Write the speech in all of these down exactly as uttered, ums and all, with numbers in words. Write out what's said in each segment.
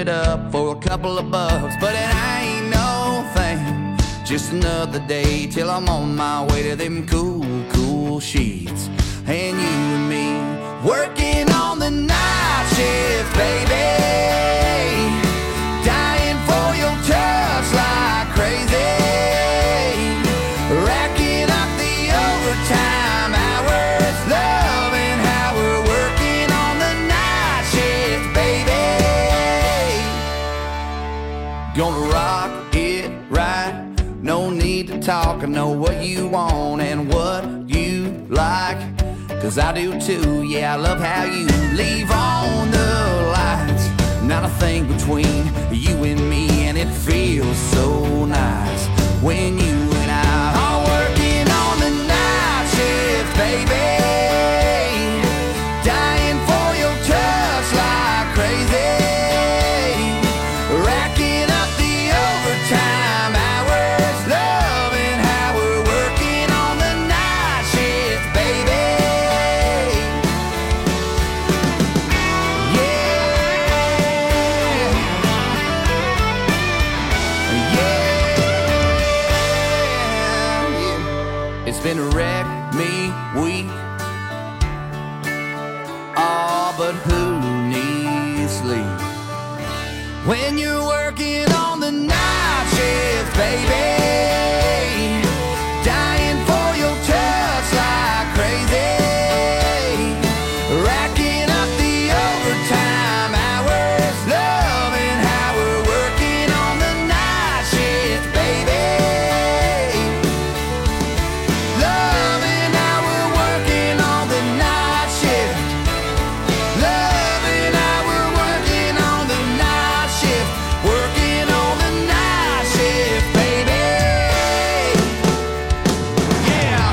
it up for a couple of bucks, but it ain't no thing. Just another day till I'm on my way to them cool, cool sheets. And you and me working on the night shift, baby. Dying for your touch like crazy. Racking up the overtime hours, loving how we're working on the night shift, baby. Gonna rock it right, no need to talk. I know what you want and what you like, 'cause I do too, yeah, I love how you leave on the lights. Not a thing between you and me, and it feels so nice when you and I are working on the night shift, baby. Dying for your touch like crazy. Racking up the overtime hours, loving how we're working on the night shift, baby. It's been a wreck me week. Oh, but who needs sleep when you're working on the night shift, baby? Dying for your touch like crazy. Racking up the overtime hours, loving how we're working on the night shift, baby. Loving how we're working on the night shift. Loving how we're working on the night shift. Working on the night shift, baby. Yeah.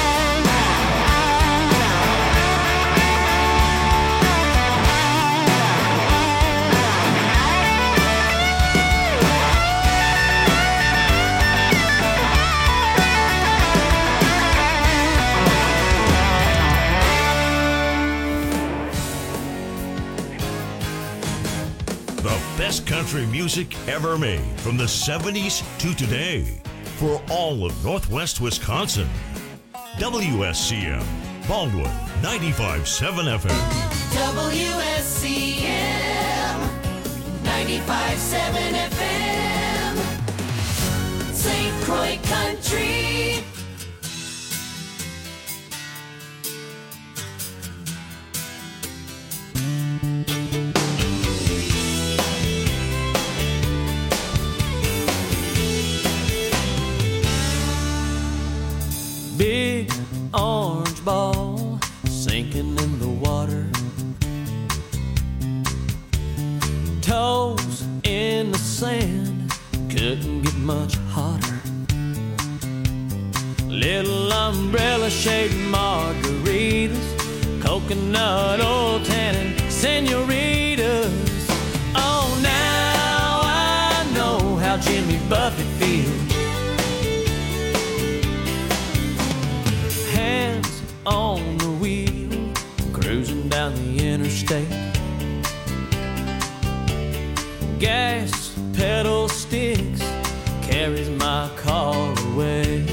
The best country music ever made from the seventies to today for all of Northwest Wisconsin. W S C M, Baldwin, ninety-five point seven F M. W S C M ninety-five point seven F M, Saint Croix Country. Big orange ball sinking in the water. Toes in the sand, couldn't get much hotter. Little umbrella shaped margaritas, coconut oil tannin senoritas. Oh, now I know how Jimmy Buffett feels. Hands on the wheel, cruising down the interstate. Gas pedal sticks, carries my car away.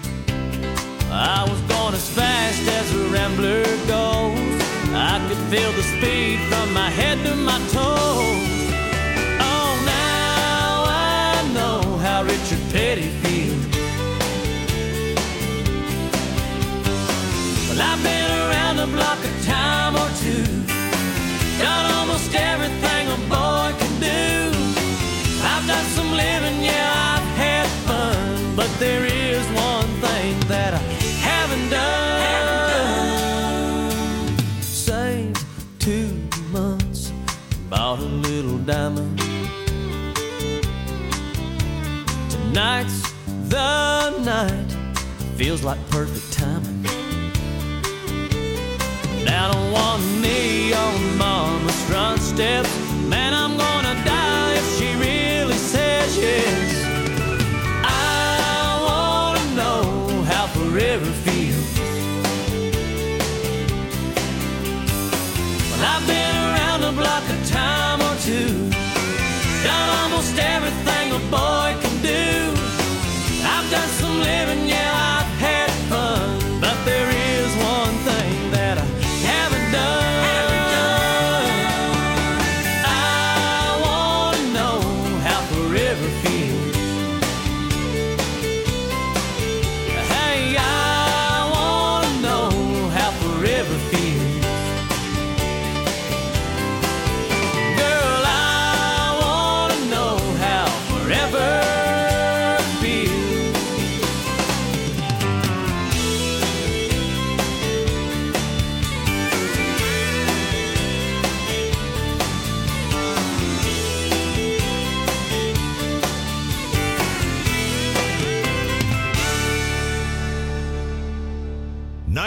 I was going as fast as a rambler goes. I could feel the speed from my head to my toes. Oh, now I know how Richard Petty feels. Well, I've been around the block a time or two, done almost everything a boy can do. I've done some living, yeah, I've had fun, but there is one thing that I haven't done. Haven't done. Saved two months, bought a little diamond. Tonight's the night, feels like perfect timing. Down on one knee on mama's front steps, man, I'm gonna die if she really says yes. I wanna know how forever feels. Well, I've been around the block a time or two,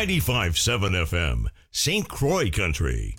ninety-five point seven F M, Saint Croix Country.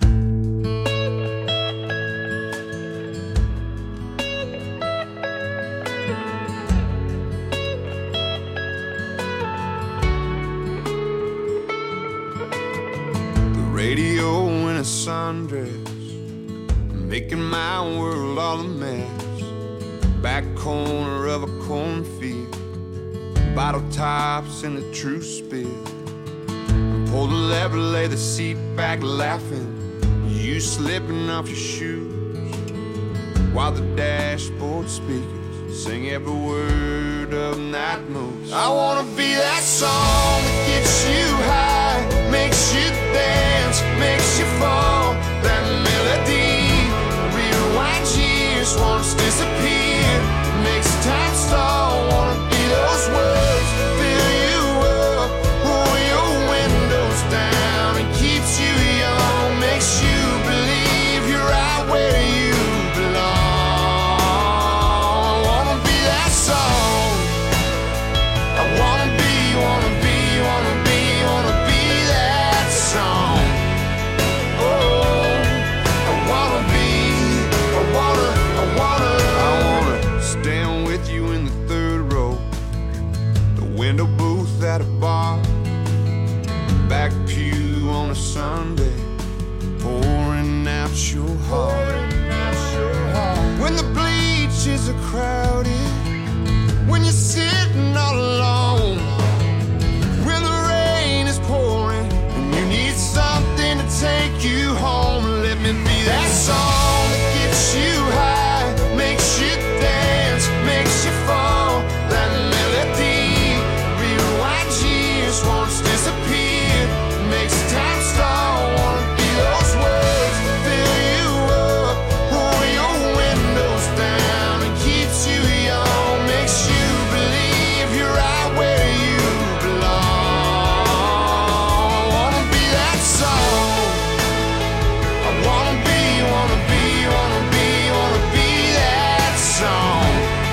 Radio in a sundress, making my world all a mess. Back corner of a cornfield, bottle tops in the true spill. Pull the lever, lay the seat back laughing, you slipping off your shoes, while the dashboard speakers sing every word of Night Moves. I wanna be that song that gets you high, makes you dance, makes you fall. That melody rewinds years, once disappeared, makes time stall. Wanna be those words, fill you up, roll your windows down, and keeps you young, makes you believe you're right where you belong. I wanna be that song. I wanna be, wanna be, wanna be, wanna be that song. Oh, I wanna be, I wanna, I wanna, I wanna stand with you in the third row, the window booth at a bar, back pew on a Sunday, pouring out your heart. When the bleachers are crowded, when you're sitting all alone, when the rain is pouring and you need something to take you home, let me be that song that gets you high, makes you dance, makes you fall. That melody rewinds years, once disappeared, makes time stall. Wanna be those words, fill you up, roll your windows down, and keeps you young, makes you believe you're right where you belong. I wanna be that song. I wanna be, wanna be, wanna be, wanna be that song.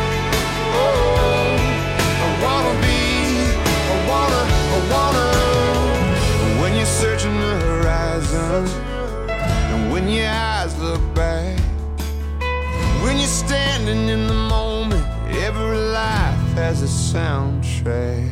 Oh, I wanna be, I wanna, I wanna. When you're searching the horizon, and when your eyes look back, when you're standing in the moment, every life has a soundtrack.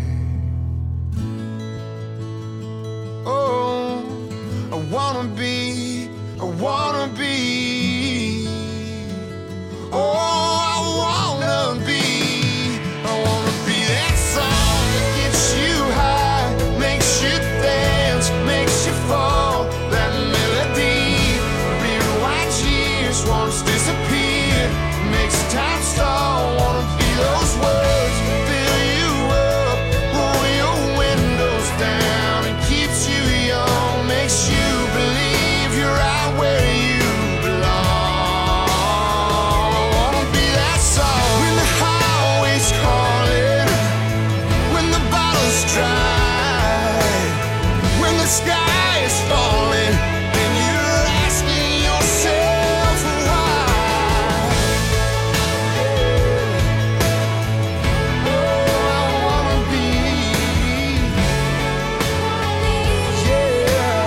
Oh, I wanna be, I wanna be. Oh, I wanna be, I wanna be that song that gets you high, makes you dance, makes you fall. That melody rewinds years, once disappeared, makes time stall. Wanna be those words, fill you up, roll your windows down, and keeps you young, makes you believe you're right where you belong. I wanna be that song. When the highway's calling, when the bottle's dry, when the sky is falling, and you're asking yourself why. Oh, I wanna be, yeah.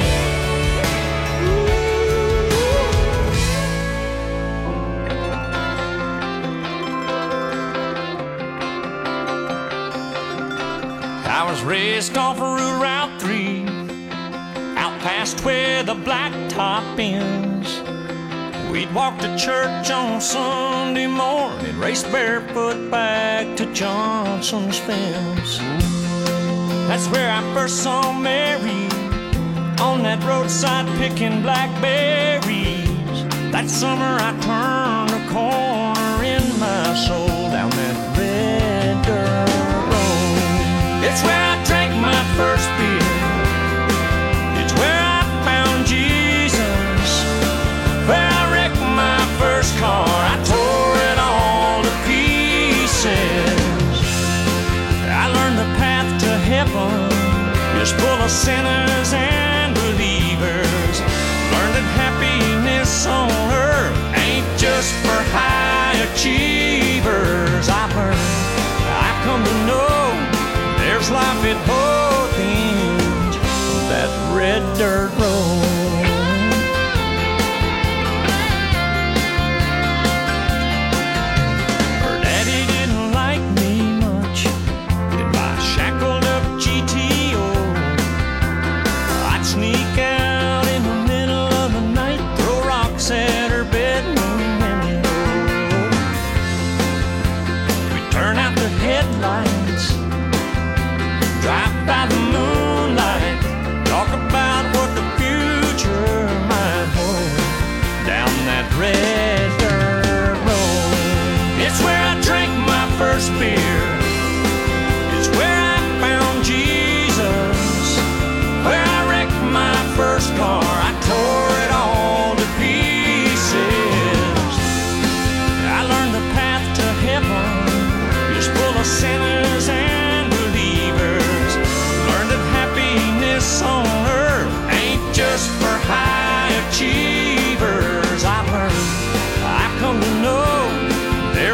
I was raised off of Route three, out past where the blacktop ends. We'd walk to church on Sunday morning, race barefoot back to Johnson's fence. That's where I first saw Mary, on that roadside picking blackberries. That summer I turned a corner in my soul, down that red dirt road. It's where I drank my first beer, it's where I found Jesus, where I wrecked my first car, I tore it all to pieces. I learned the path to heaven is full of sinners and believers. Learned that happiness on earth ain't just for high achievers. I learned, I come to know, there's life at both ends.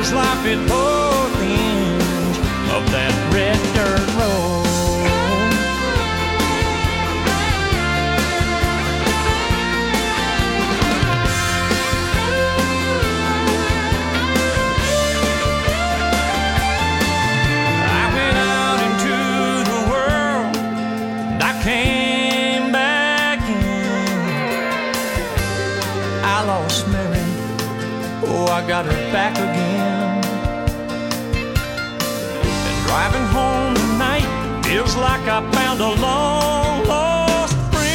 There's life at both ends of that red dirt road. I went out into the world, and I came back in. I lost Mary, oh, I got her back again. And driving home tonight feels like I found a long lost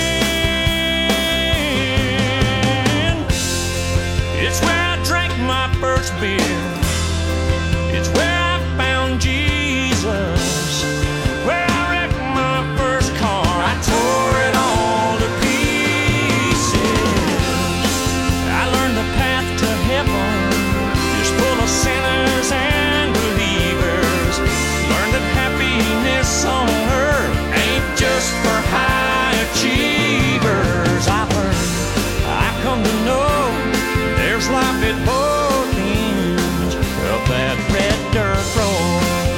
friend. It's where I drank my first beer. It's where I found Jesus. Where I wrecked my first car. I tore it all to pieces. I learned the path to heaven is full of sinners and believers. Learned that happiness on earth ain't just for high achievers. I learned, I've come to know there's life at both ends of that red dirt road.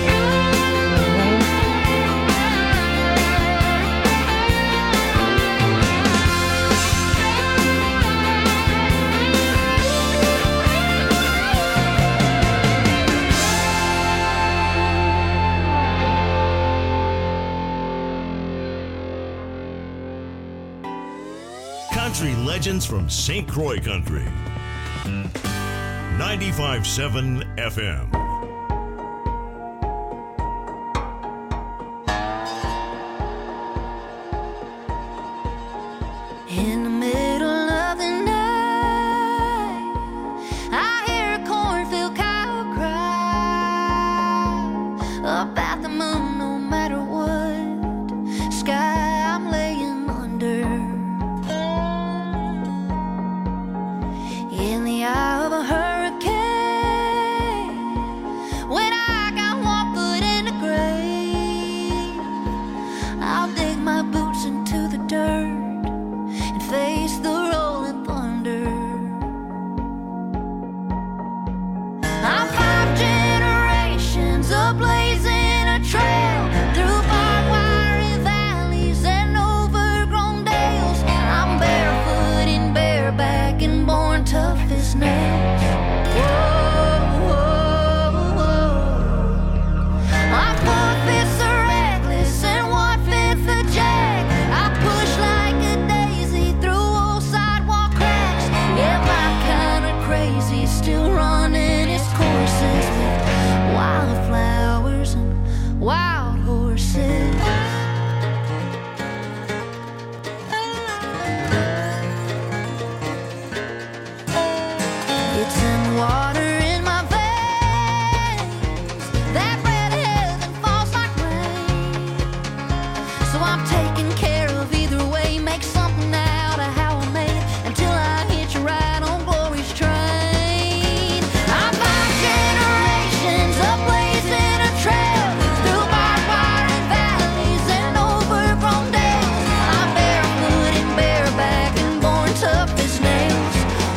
Country legends from Saint Croix Country. ninety-five point seven F M. In the middle of the night, I hear a cornfield cow cry about the moon. No matter what sky I'm laying under, in the eye of a hurricane, when I got one foot in the grave, I'll dig my boots into the dirt and face the rolling thunder. I'm five generations of blazing a trail through barbed wire valleys and overgrown dales. I'm barefoot and bareback and born tough as nails. Whoa, whoa, whoa. My four fifths are reckless and one fifth a jack. I push like a daisy through old sidewalk cracks. Yeah, my kind of crazy, still running its courses with wildflowers and wild horses. It's in water in my veins. That red heaven falls like rain. So I'm taking care of either way. Make something out of how I made it until I hitch a ride on glory's train. I'm five generations of blazing a trail through barbed wire and valleys and overgrown dales. I'm barefoot and bareback and born tough as nails.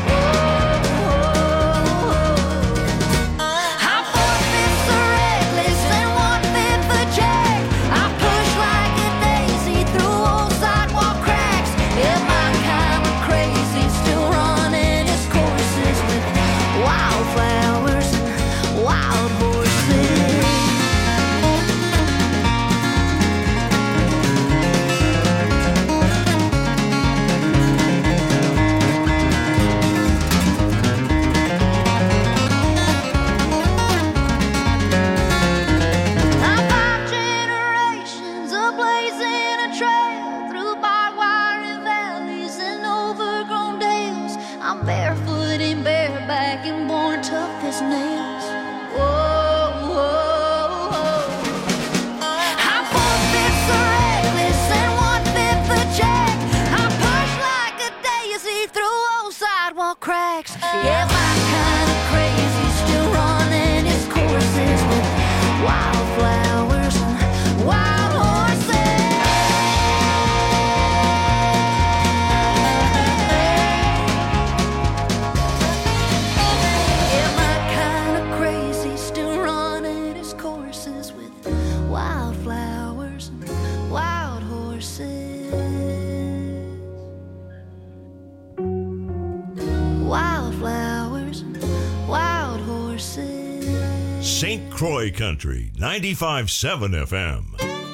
I'm four fifths a reckless and one fifth a jack. I push like a daisy through old sidewalk cracks. Yeah, my kind of crazy, still running its courses with wildflowers and wild horses. I'm five generations of blazing a trail through barbed wire and valleys and overgrown dales. I'm barefoot and bareback and born tough as nails. Whoa, whoa, whoa. I'm four fifths a reckless and one fifth a jack. I push like a daisy through old sidewalk cracks. Yeah, my kind of crazy, still running its courses with wildflowers and wild horses. Yeah, my kind of Saint Croix Country, ninety-five point seven F M.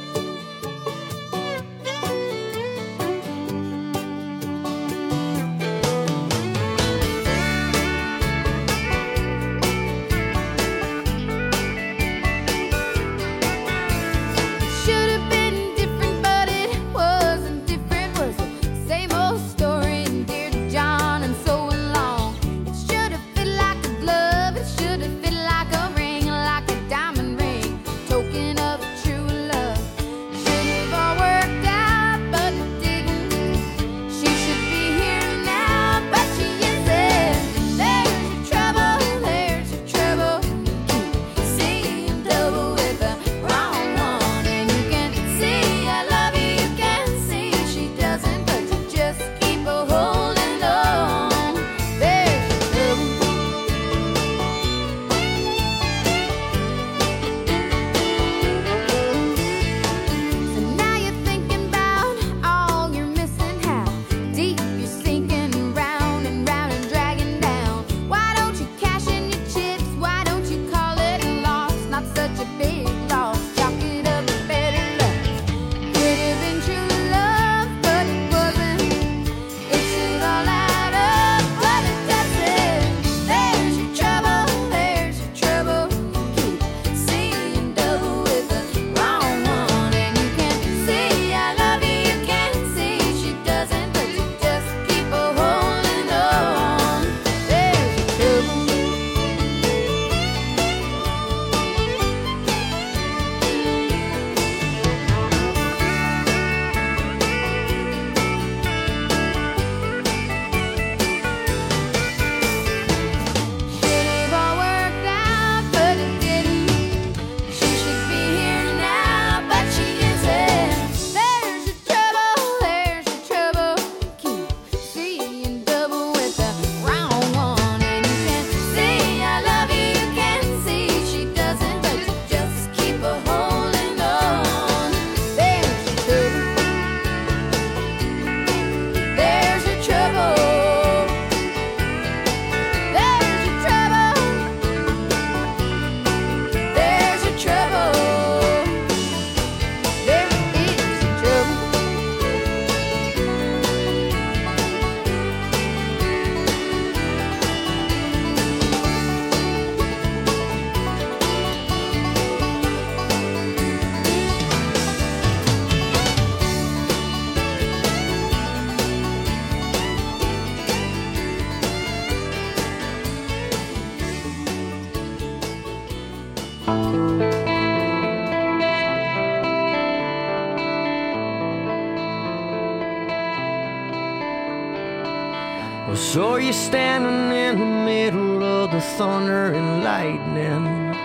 So you're standing in the middle of the thunder and lightning.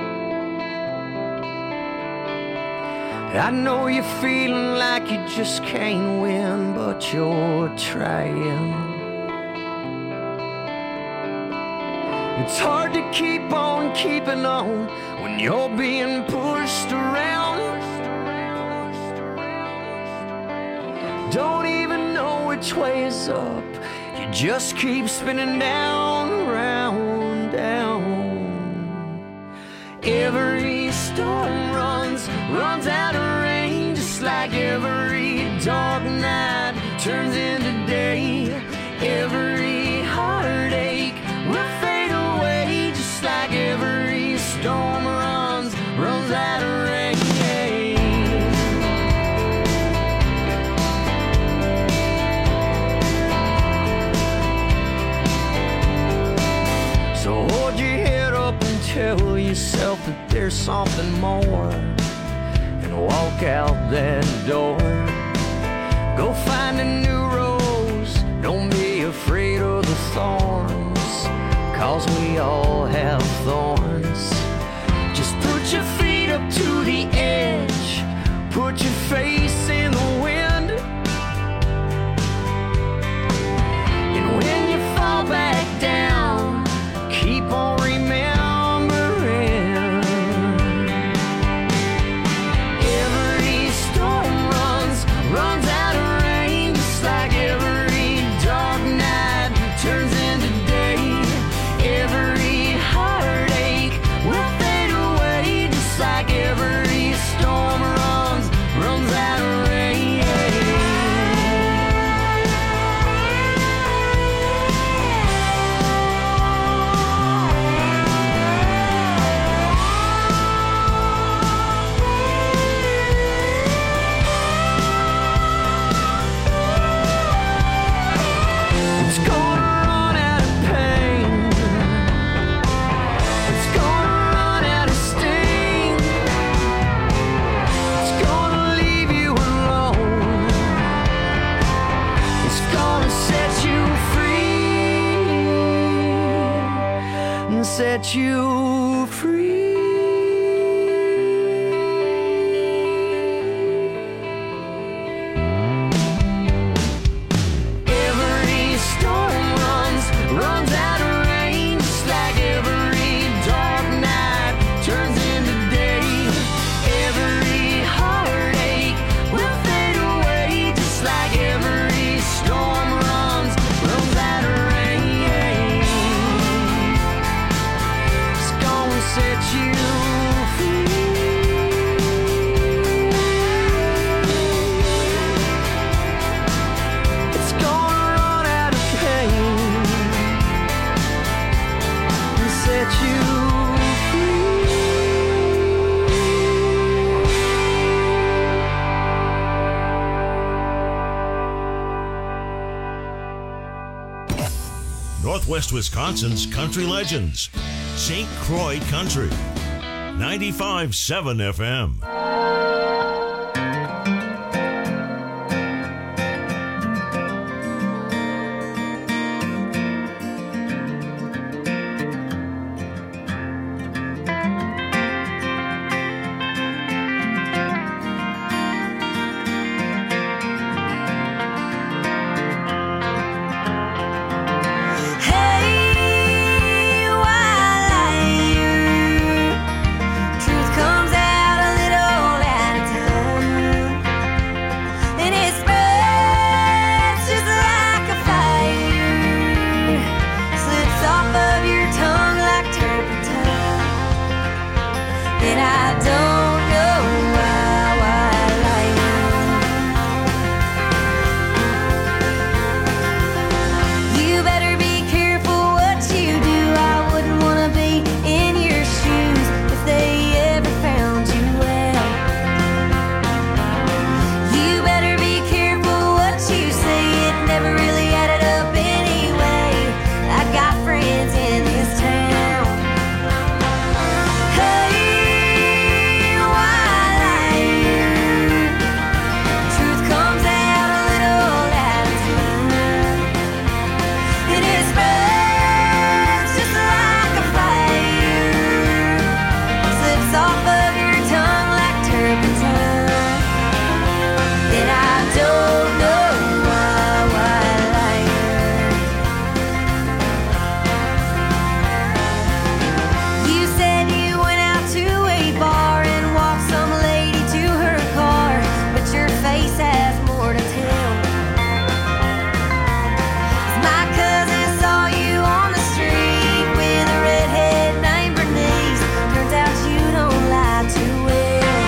I know you're feeling like you just can't win, but you're trying. It's hard to keep on keeping on when you're being pushed around. Don't even know which way is up. You just keep spinning down, round, down. Every storm runs, runs out of rain, just like every dark night turns into day. Every heartache will fade away, just like every storm runs, runs out of rain. So hold your head up and tell yourself that there's something more, and walk out that door. Go find a new rose, don't be afraid of the thorns, cause we all have thorns. Just put your feet up to the edge, put your face in the wind, and when you fall back down, keep on remembering. Every storm runs, runs out of rain, just like every dark night turns into day. Every heart set you free. Every storm runs, runs out of rain, just like every dark night turns into day. Every heartache will fade away, just like every storm runs, runs out of rain. It's gonna set you free. It's gonna run out of pain and set you Northwest Wisconsin's country legends. Saint Croix Country. ninety-five point seven F M. Hey, wildlife, truth comes out a little at a time, and it spreads just like a fire, slips off of your tongue like turpentine, and I don't know why, wildlife. You better be careful what you do. I wouldn't want to be in your shoes if they ever found you well. You better be careful what you say. It never really added up anyway. I got friends in this town. Hey, wildlife, truth comes out a little at a time, and it spreads just like a fire, slips off of your tongue like turpentine, and I don't know why, wildlife. You said you went out to a bar and walked some lady to her car, but your face has more to tell. My cousin saw you on the street with a redhead named Bernice. Turns out you don't lie too well.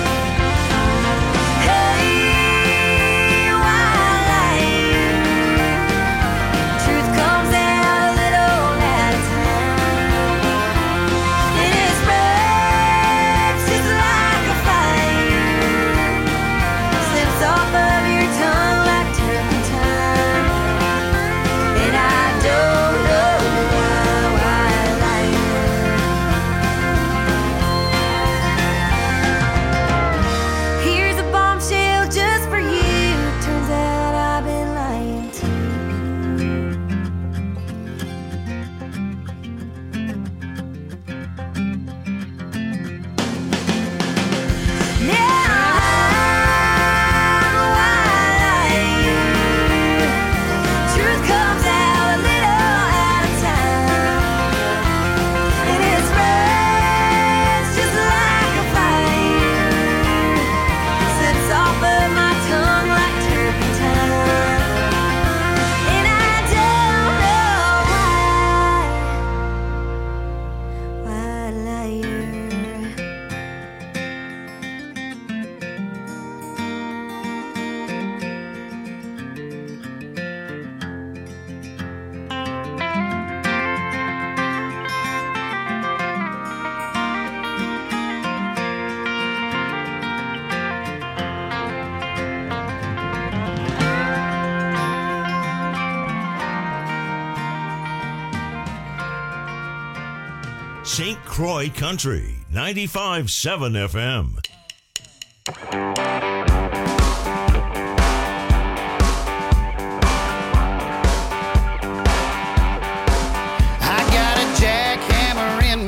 Hey, wildlife, truth comes out a little at a time, and it spreads just like a fire, slips off of your tongue like turpentine, and I don't know why, wildlife. Here's a bombshell just for you. Turns out I've been lying too. Now I'm wildlife. Truth comes out a little at a time, and it spreads just like a fire, slips off of my tongue like turpentine, and I don't know why, wildlife. Saint Croix Country. ninety-five point seven F M. I got a jackhammer in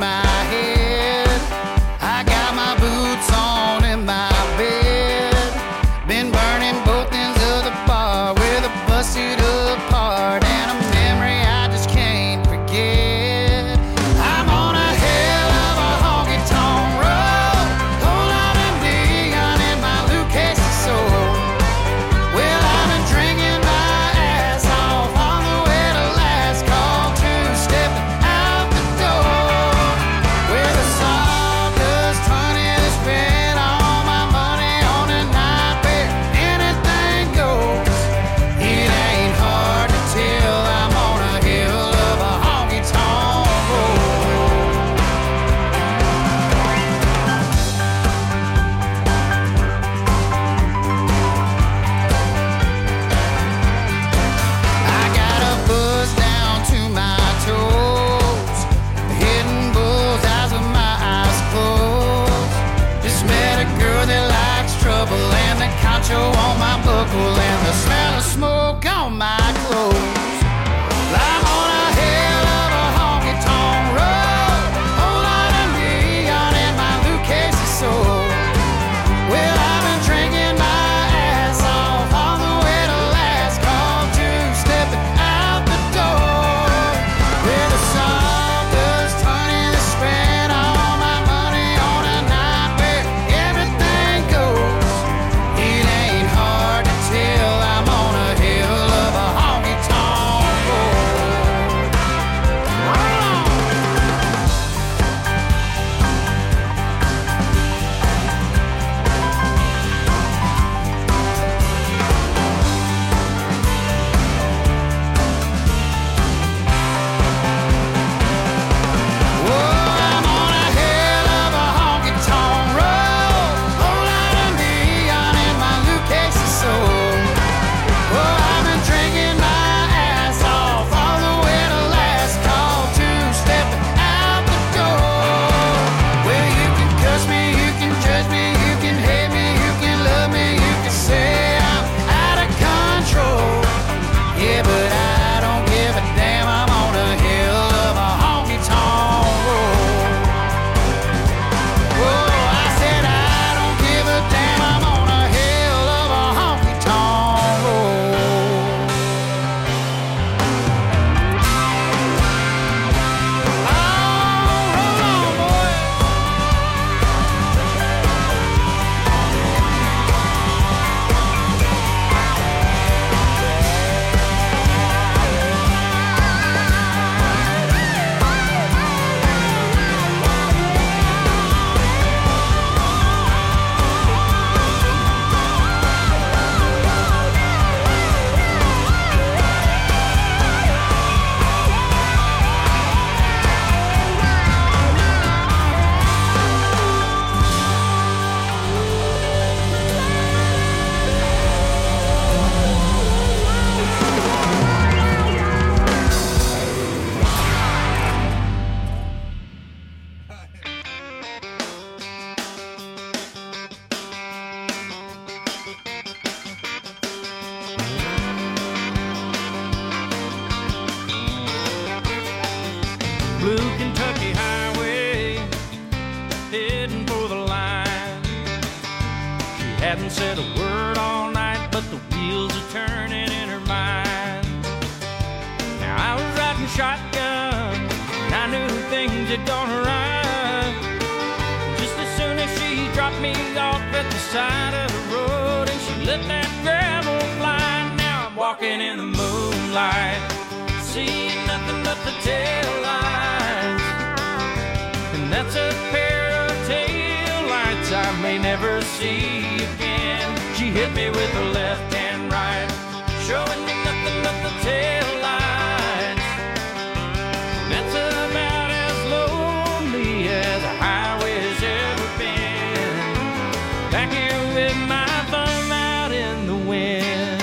hadn't said a word all night, but the wheels are turning in her mind. Now I was riding shotgun, and I knew things had gone right. Just as soon as she dropped me off at the side of the road, and she let that gravel fly. Now I'm walking in the moonlight, seeing nothing but the tail lights, and that's a pair of tail lights I may never see again. She hit me with her left and right, showing me nothing but the tail lights. That's about as lonely as a highway's ever been. Back here with my thumb out in the wind.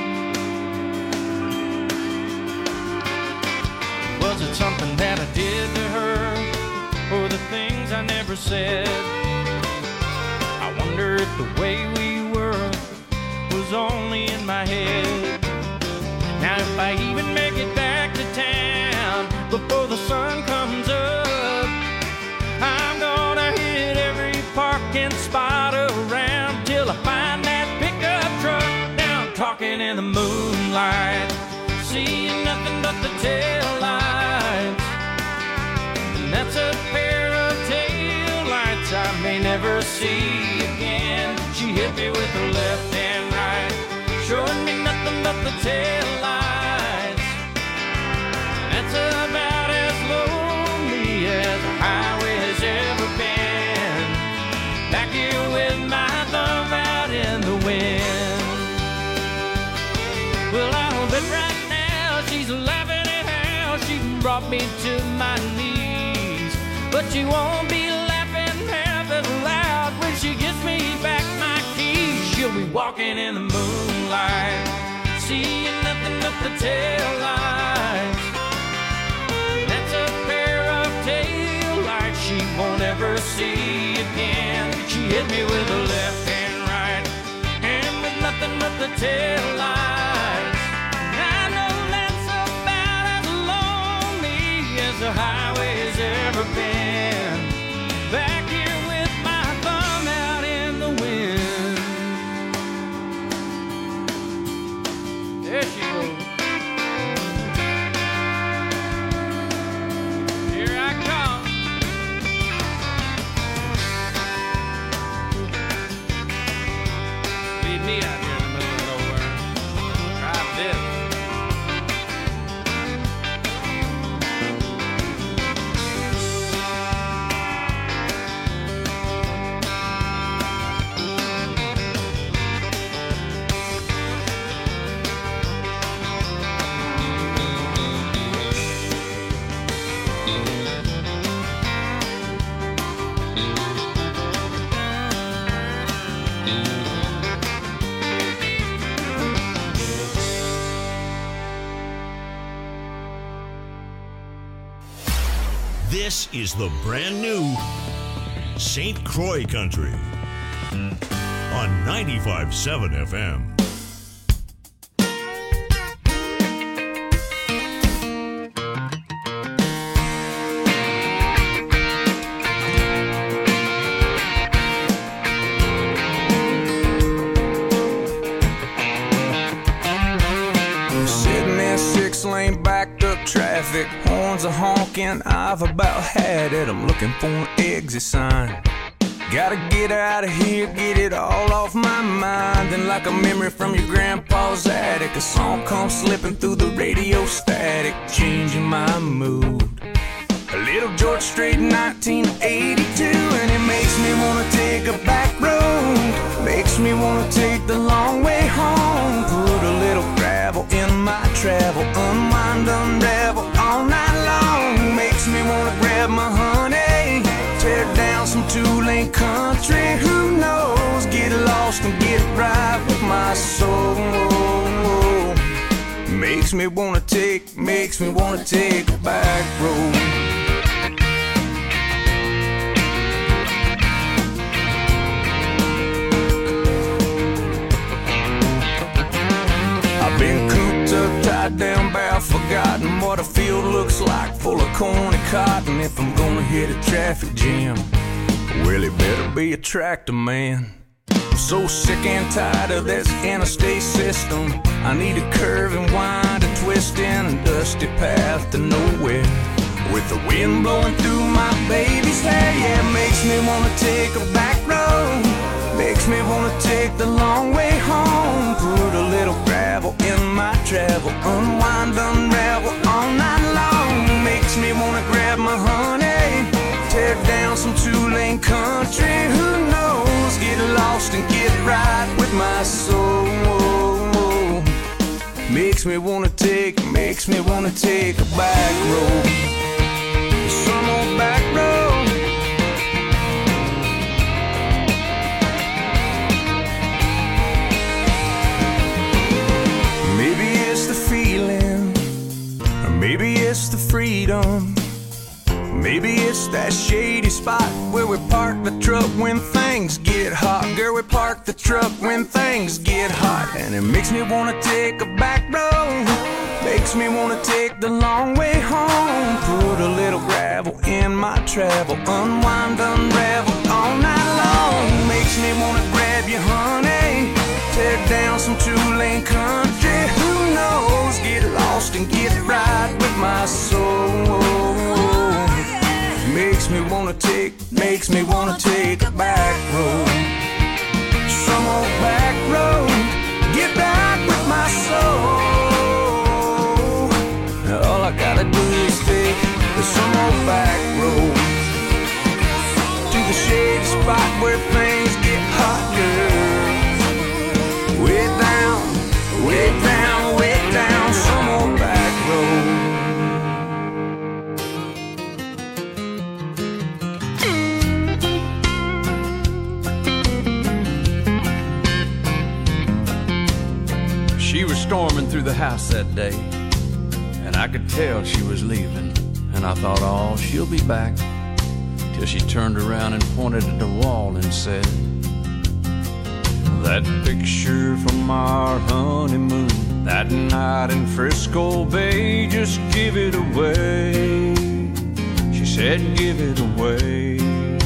Was it something that I did to her, or the things I never said? I wonder if the way we were was only in my head. Now if I even make it back to town before the sun comes up, I'm gonna hit every parking spot around till I find that pickup truck. Now I'm talking in the moonlight, seeing nothing but the tail lights, and that's a pair of tail lights I may never see again. She hit me with her left and right, showing me nothing but the tail lights. That's about as lonely as a highway has ever been. Back here with my thumb out in the wind. Well, I'll bet right now she's laughing at how she brought me to my knees, but she won't be laughing half as loud when she gives me back my keys. She'll be walking in the moonlight, seeing nothing but the tail lights. That's a pair of tail lights she won't ever see again. She hit me with her left and right, and with nothing but the tail lights. I know that's about as lonely as the highway's ever been. Back here with my thumb out in the wind. There she goes. Here I come. Leave me out here in the middle of nowhere. Drive this. This is the brand new Saint Croix Country on ninety-five point seven F M. Sitting in six-lane backed-up traffic, horns are honking, I've about had it. I'm looking for an exit sign. Gotta get out of here, get it all off my mind. And like a memory from your grandpa's attic, a song comes slipping through the radio static, changing my mood. A little George Strait in nineteen eighty-two, and it makes me wanna take a back road, makes me wanna take the long way home. Put a little gravel in my travel, unwind, unravel all night long. Makes me wanna grab my honey, tear down some two-lane country. Who knows, get lost and get right with my soul. Makes me wanna take, makes me wanna take a back road. I've been cooped up, tied down, bow, forgotten what a field looks like, full of corn and cotton. If I'm gonna hit a traffic jam, well, it better be a tractor man. I'm so sick and tired of this interstate system. I need a curve and wind, a twist in a dusty path to nowhere. With the wind blowing through my baby's hair, yeah, it makes me wanna take a back road. Makes me wanna take the long way home. Put a little gravel in my travel, unwind, unravel all night long. Makes me wanna grab my honey, tear down some two-lane country. Who knows? Get lost and get right with my soul. Makes me wanna take, makes me wanna take a back road. Some old back road. Maybe it's the feeling, or maybe it's the freedom. Maybe it's that shady spot where we park the truck when things get hot. Girl, we park the truck when things get hot. And it makes me wanna take a back road. Makes me wanna take the long way home. Put a little gravel in my travel, unwind, unravel all night long. Makes me wanna grab you, honey, tear down some two-lane country. Who knows? Get lost and get right with my soul. Makes me wanna take, makes me wanna take a back road. Some old back road, get back with my soul. All I gotta do is take some old back road to the shady spot where things get hot, girl. Way down, way down, way down, some old back road. She was storming through the house that day, and I could tell she was leaving. And I thought, oh, she'll be back. Till she turned around and pointed at the wall and said, that picture from our honeymoon, that night in Frisco Bay, just give it away. She said, give it away.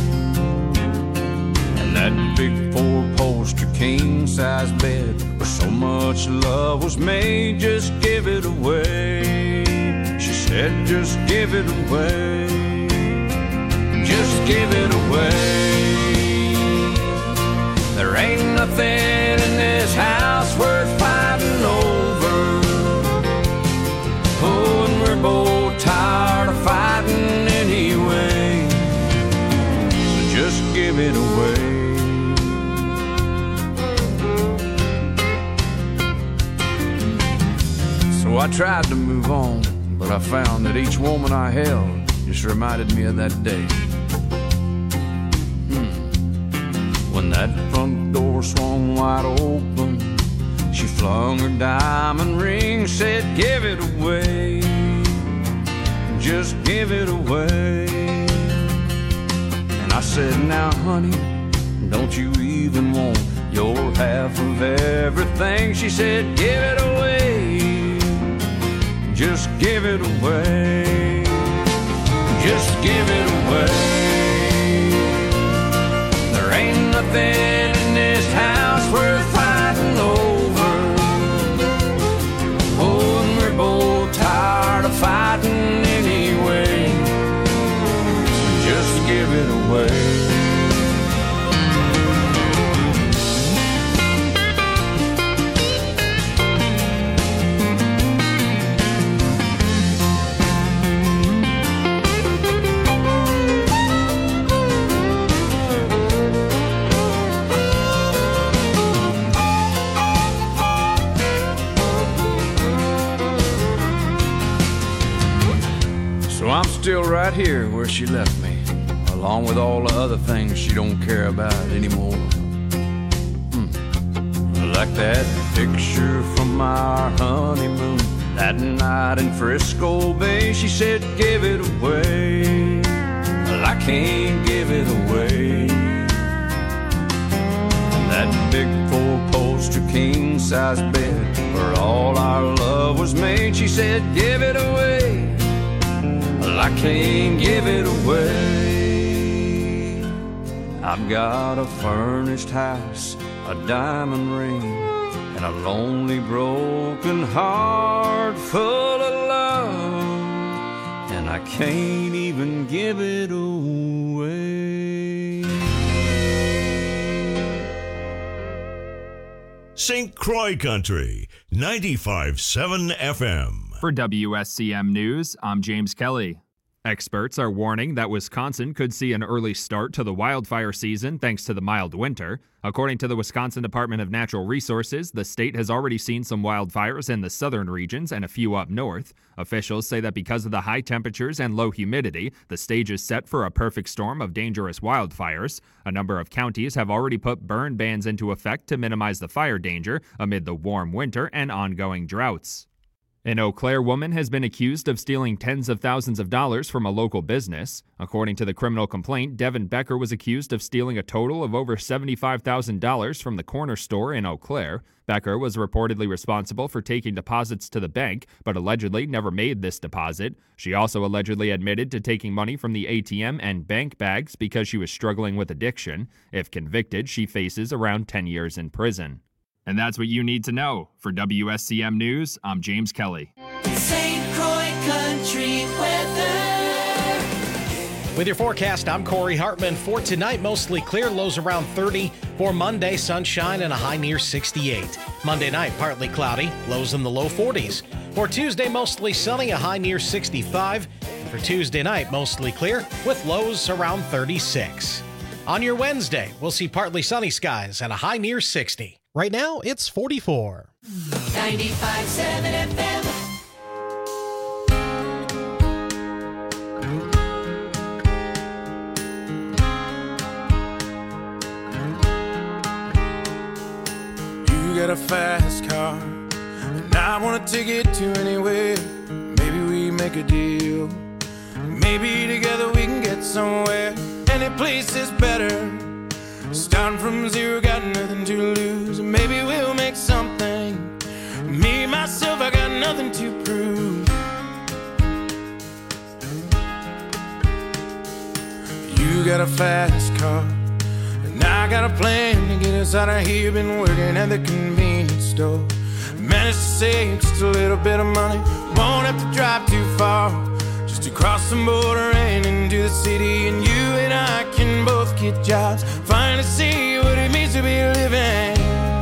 And that big four-poster king-size bed where so much love was made, just give it away. She said, just give it away. Just give it away. There ain't nothing in this house worth fighting over. Oh, and we're both tired of fighting anyway. So just give it away. So I tried to move on, but I found that each woman I held just reminded me of that day. Hmm. When that front door swung wide open, she flung her diamond ring, said, give it away. Just give it away. And I said, now honey, don't you even want your half of everything? She said, give it away. Just give it away. Just give it away. There ain't nothing in this house worth fighting over. Oh, and we're both tired of fighting anyway. So just give it away. I'm still right here where she left me, along with all the other things she don't care about anymore. Hmm. Like that picture from our honeymoon, that night in Frisco Bay. She said, give it away. Well, I can't give it away. And that big four-poster king-size bed where all our love was made. She said, give it away. I can't give it away. I've got a furnished house, a diamond ring, and a lonely broken heart full of love, and I can't even give it away. Saint Croix Country, ninety-five point seven F M. For W S C M News, I'm James Kelly. Experts are warning that Wisconsin could see an early start to the wildfire season thanks to the mild winter. According to the Wisconsin Department of Natural Resources, the state has already seen some wildfires in the southern regions and a few up north. Officials say that because of the high temperatures and low humidity, the stage is set for a perfect storm of dangerous wildfires. A number of counties have already put burn bans into effect to minimize the fire danger amid the warm winter and ongoing droughts. An Eau Claire woman has been accused of stealing tens of thousands of dollars from a local business. According to the criminal complaint, Devin Becker was accused of stealing a total of over seventy-five thousand dollars from the corner store in Eau Claire. Becker was reportedly responsible for taking deposits to the bank, but allegedly never made this deposit. She also allegedly admitted to taking money from the A T M and bank bags because she was struggling with addiction. If convicted, she faces around ten years in prison. And that's what you need to know. For W S C M News, I'm James Kelly. Saint Croix Country weather. With your forecast, I'm Corey Hartman. For tonight, mostly clear, lows around thirty. For Monday, sunshine and a high near sixty-eight. Monday night, partly cloudy, lows in the low forties. For Tuesday, mostly sunny, a high near sixty-five. And for Tuesday night, mostly clear, with lows around thirty-six. On your Wednesday, we'll see partly sunny skies and a high near sixty. Right now, it's forty-four. ninety-five point seven F M. You got a fast car, and I want to take it to anywhere. Maybe we make a deal. Maybe together we can get somewhere. Any place is better. Starting from zero, got nothing to lose. Maybe we'll make something. Me, myself, I got nothing to prove. You got a fast car, and I got a plan to get us out of here. Been working at the convenience store. Managed to save just a little bit of money. Won't have to drive too far, just to cross the border and into the city. And you and I can both get jobs, finally see what it means to be living.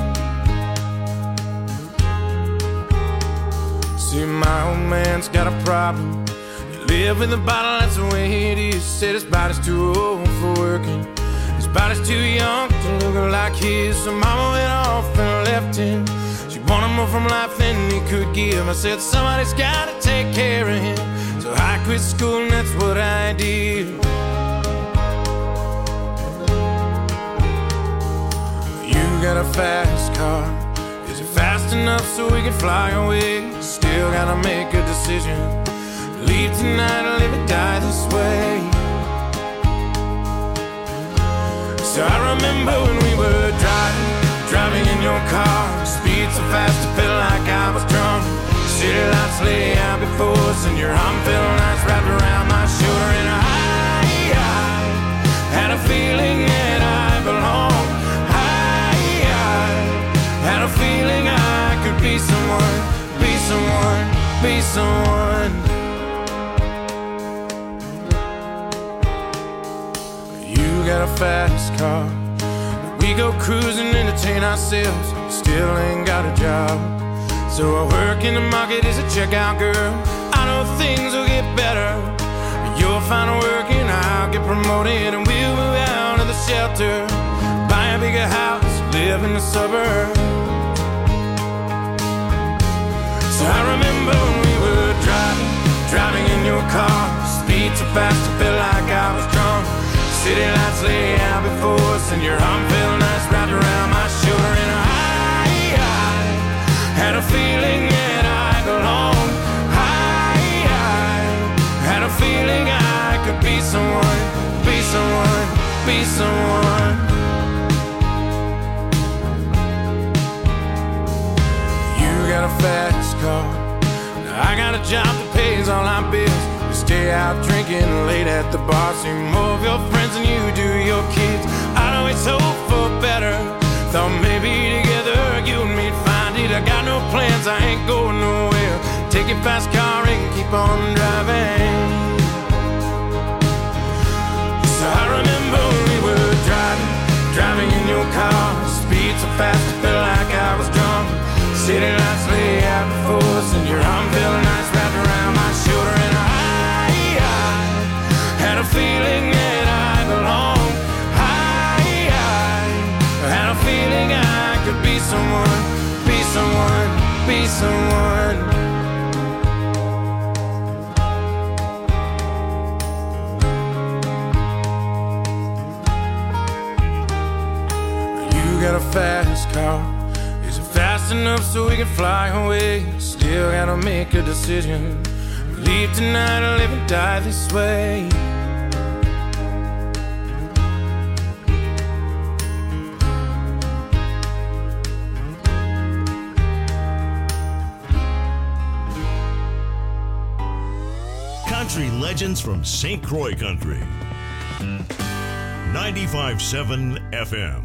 See, my old man's got a problem. You live in the bottle, that's the way it is. Said his body's too old for working, his body's too young to look like his. So mama went off and left him. She wanted more from life than he could give. I said somebody's gotta take care of him. So I quit school and that's what I did. You got a fast car. Is it fast enough so we can fly away? Still gotta make a decision. Leave tonight or live or die this way. So I remember when we were driving, driving in your car. Speed so fast I felt like I was drunk. City lights lay out before us, and your arm felt nice wrapped around my shoulder. And I, I had a feeling that I belonged. I, I had a feeling I could be someone, be someone, be someone. You got a fast car. We go cruising, entertain ourselves. Still ain't got a job. So I work in the market as a checkout girl. I know things will get better. You'll find work and I'll get promoted, and we'll move out of the shelter, buy a bigger house, live in the suburbs. So I remember when we were driving, driving in your car. Speed so fast I felt like I was drunk. City lights lay out before us, and your arm felt nice wrapped around my shoulder. And I had a feeling that I belonged. I, I had a feeling I could be someone, be someone, be someone. You got a fast car, I got a job that pays all our bills. We stay out drinking late at the bar, see more of your friends than you do your kids. I'd always hope for better. Thought maybe a fast car and keep on driving. So I remember we were driving, driving in your car. Speed so fast I felt like I was drunk. City lights lay out before us, and your arm felt nice wrapped around my shoulder. And I, I had a feeling that I belonged. I, I had a feeling I could be someone, be someone, be someone. You got a fast car. Is it fast enough so we can fly away? Still gotta make a decision. Leave tonight or live and die this way. Country legends from Saint Croix Country. ninety-five point seven F M.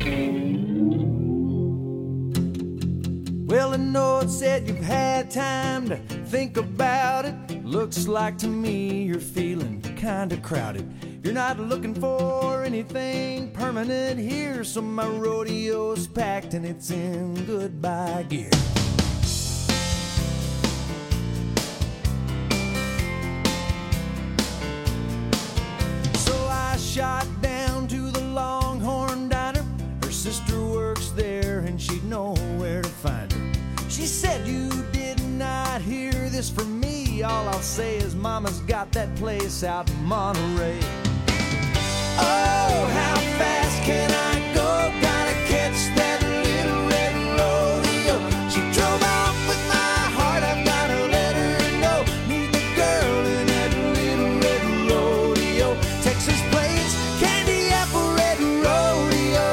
Well, I know it said you've had time to think about it. Looks like to me you're feeling kinda crowded. You're not looking for anything permanent here, so my rodeo's packed and it's in goodbye gear. So I shot down to the Longhorn Diner. Her sister works there and she'd know where to find her. She said you did not hear this from me. All I'll say is Mama's got that place out in Monterey. Oh, how fast can I go? Gotta catch that little red rodeo. She drove off with my heart, I've gotta let her know. Need the girl in that little red rodeo. Texas plains, candy apple red rodeo.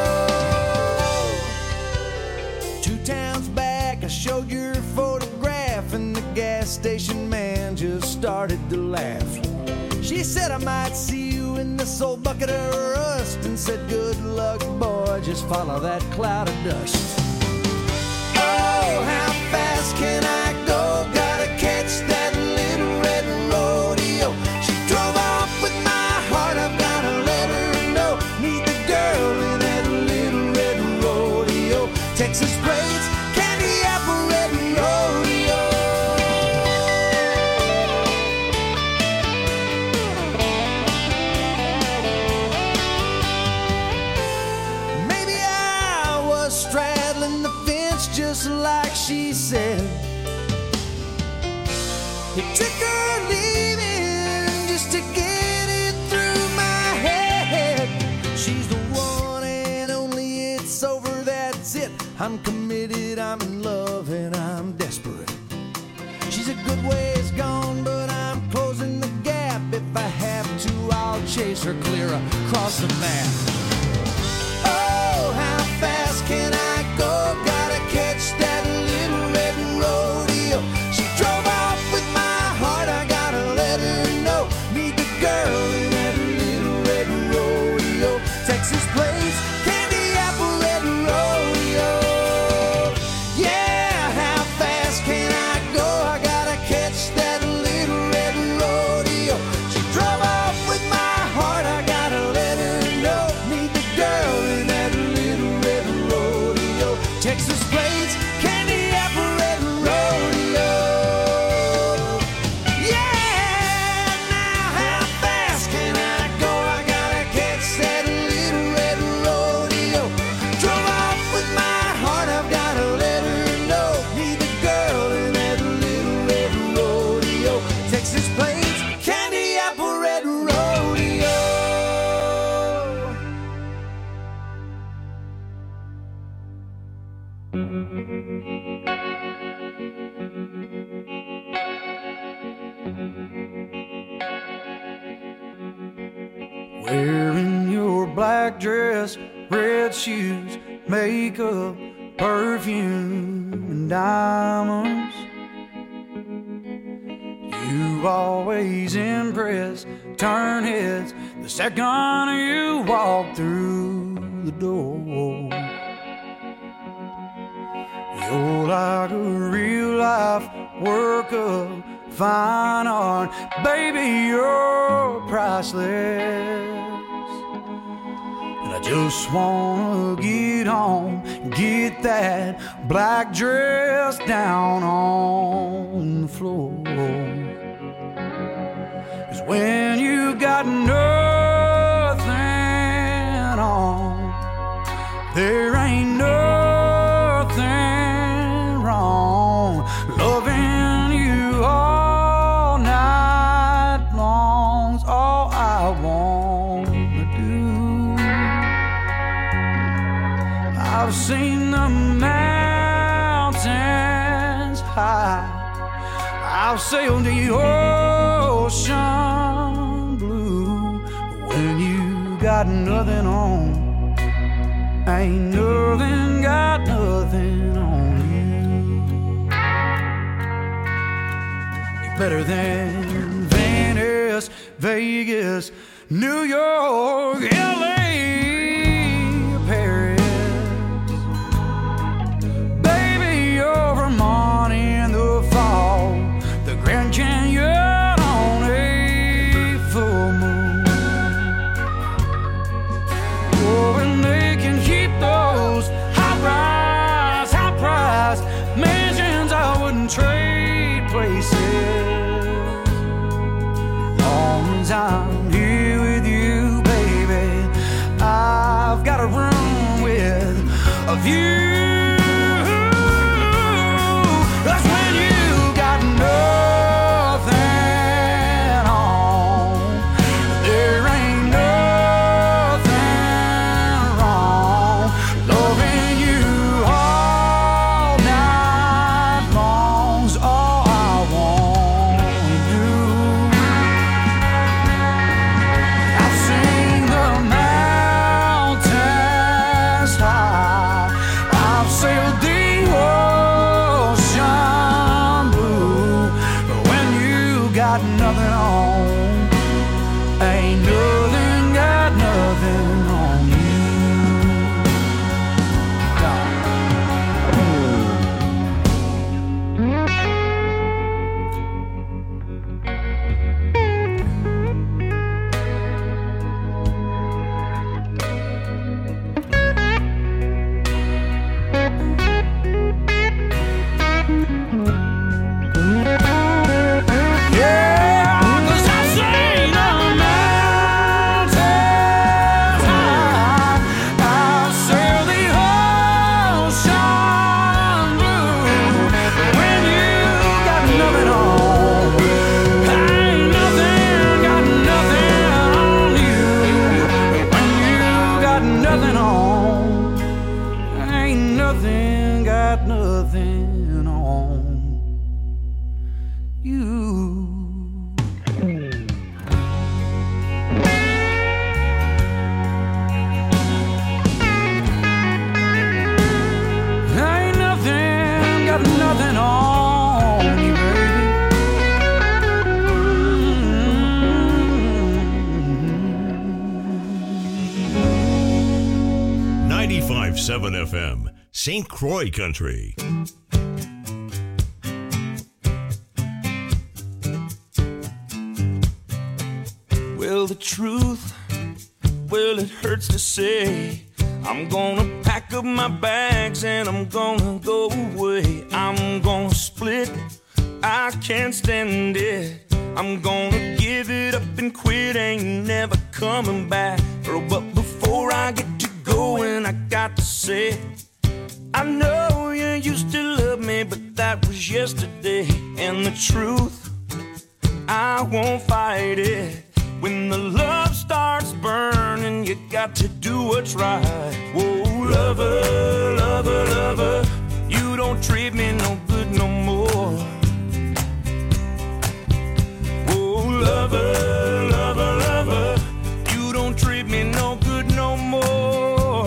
Two towns back I showed your photograph, and the gas station man just started to laugh. She said I might see you in this old bucket of rust, and said good luck boy, just follow that cloud of dust. Oh, how fast can I go? Gotta catch that little red rodeo. She drove off with my heart, I've gotta let her know. Need the girl in that little red rodeo. Texas plains, candy apple red rodeo. Maybe I was straddling the fence just like she said. It took her leaving just to get it through my head. She's the one and only, it's over, that's it. I'm committed, I'm in love, and I'm desperate. She's a good ways gone, but I'm closing the gap. If I have to, I'll chase her clear across the map. Oh, how fast can I go? Gotta catch that little red rodeo. She drove off with my heart, I gotta let her know. Need the girl in that little red rodeo. Texas plains, candy apple red rodeo. Yeah, how fast can I go? I gotta catch that little red rodeo. She drove off with my heart, I gotta let her know. Need the girl in that little red rodeo. Texas plains, candy apple red rodeo. Yeah, now how fast can I go? I gotta catch that little red rodeo. Drove off with my heart, I've gotta let her know. Need the girl in that little red rodeo. Texas plains, candy apple red rodeo. Wearing your black dress, red shoes, makeup, perfume, and diamonds. You always impress, turn heads the second you walk through the door. You're like a real life work of fine art. Baby, you're priceless. And I just wanna get home, get that black dress down on the floor. 'Cause when you got nothing on, there ain't nothing wrong. Loving you all night long's all I want to do. I've seen the mountains high, I've sailed the ocean blue. But when you got nothing on, ain't nothing got nothing on you. You're better than Venice, Vegas, New York, L A, Paris. Baby, you're Vermont in the fall, the Grand Canyon on a full moon. Oh, and they can keep those high-rise, high-price mansions. I wouldn't trade places. Long as I'm here with you, baby, I've got a room with a view. That's when you got nothing on. There ain't nothing wrong. Loving you all night long's all I want to do. I've seen the mountains high, I've sailed the ocean blue. But when you got nothing on, ain't nothing got nothing on you. Yeah, 'cause I've seen the mountains high, I've sailed the ocean blue. When you got nothing on, ain't nothing got nothing on you. When you got nothing on, ain't nothing got nothing on you. Ain't nothing got nothing on you, baby. ninety-five point seven F M, Saint Croix Country. Well, the truth, well, it hurts to say. I'm gonna pack up my bags and I'm gonna go away. I'm gonna split, I can't stand it. I'm gonna give it up and quit, ain't never coming back. Oh, but before I get to going, I got to say, I know you used to love me, but that was yesterday. And the truth, I won't fight it. When the love starts burning, you got to do what's right. Whoa, lover, lover, lover, you don't treat me no good no more. Whoa, lover, lover, lover, you don't treat me no good no more.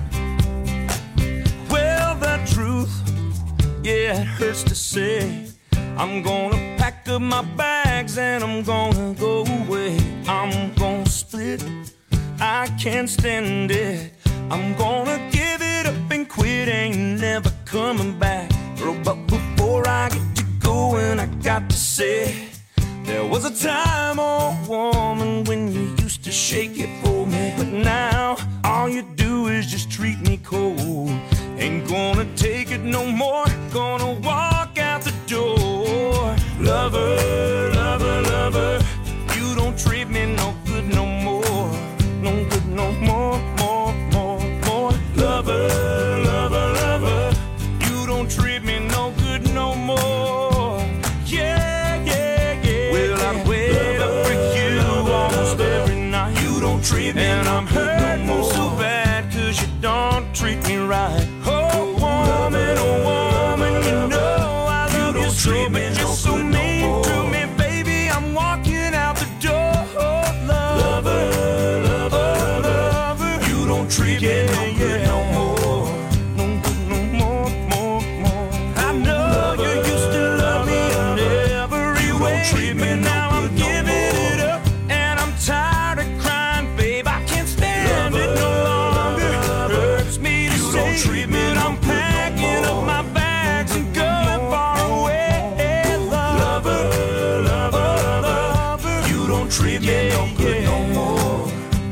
Well, the truth, yeah, it hurts to say. I'm gonna pack up my bags and I'm gonna go away. I'm gonna split, I can't stand it. I'm gonna give it up and quit, ain't never coming back. Oh, but before I get to going, I got to say, there was a time, oh woman, when you used to shake it for me. But now, all you do is just treat me cold. Ain't gonna take it no more, gonna walk out the door. Lover, lover, lover, you don't treat me no good no more. No good no more, more, more, more. Lover, lover, lover, you don't treat me no good no more. Yeah, yeah, yeah. Well, I wait up for you almost every night. You don't treat me and I'm hurting no so bad cause you don't treat me right. Oh, woman, oh, woman, you know I love you, you so, but you're so mean to me, baby. I'm walking out the door. Lover, lover, lover, you don't treat me yeah, no good yeah. no more. No good no more, more, more. I know lover, you used to love me in every you way, treat me but now no I'm giving no it up, and I'm tired of crying, babe. I can't stand lover, it no longer. Lover, hurts me to you say don't treat me that I'm packing no up my bags and going far away. Lover, lover, lover, you don't treat me yeah, no good yeah. no more.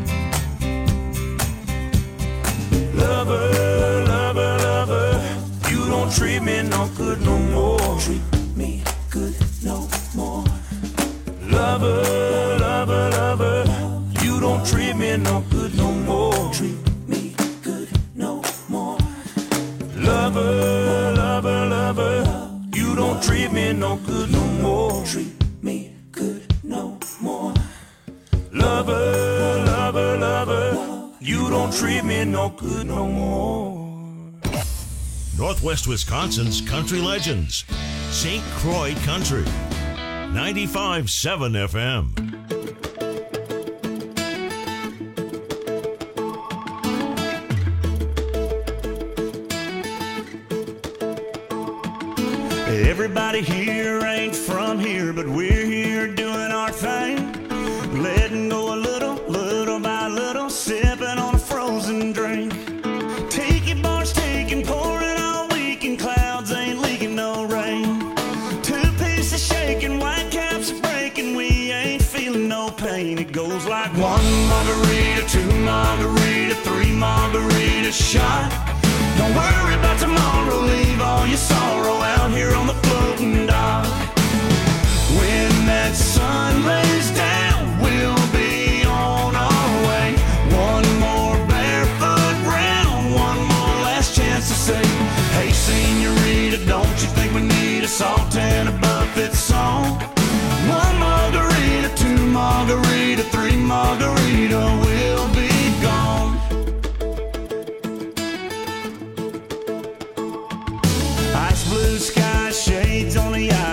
Lover, lover, lover, you don't treat me no good no more. Treat me good no more. Lover, lover, lover, you don't treat me no good no more. Treat me good no more. Lover, lover, lover, you don't treat me no good no more. Treat me good no more. Lover, lover, lover, you don't treat me no good no more. Northwest Wisconsin's country legends, Saint Croix Country, ninety-five point seven F M. Everybody here ain't from here, but we're here doing our thing. Letting go a little, little by little, sipping on a frozen drink. Tiki bars taking, pouring all weekend, clouds ain't leaking no rain. Two pieces shaking, white caps breaking, we ain't feeling no pain. It goes like one margarita, two margarita, three margarita shot. Don't worry about tomorrow, leave all your sorrow out